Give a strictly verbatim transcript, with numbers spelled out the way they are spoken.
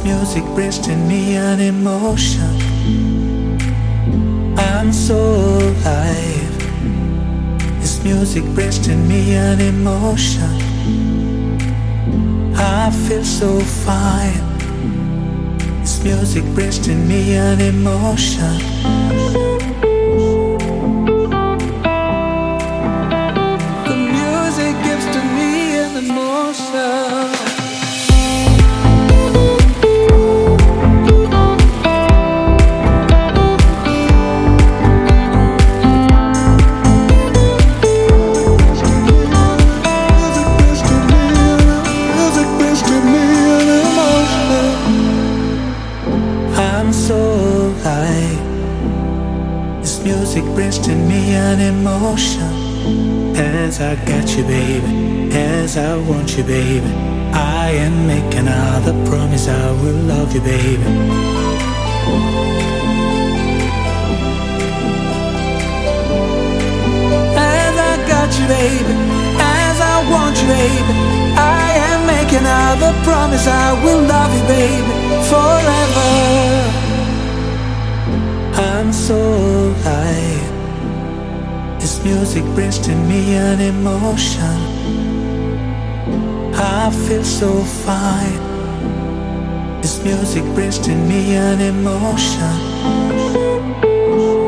music brings to me an emotion. I'm so alive. This music brings to me an emotion. I feel so fine. This music brings to me an emotion. The music gives to me an emotion. Music brings to me an emotion. As I got you, baby, as I want you, baby, I am making another promise, I will love you, baby. As I got you, baby, as I want you, baby, I am making another promise, I will love you, baby, forever. I'm so alive. This music brings to me an emotion. I feel so fine. This music brings to me an emotion.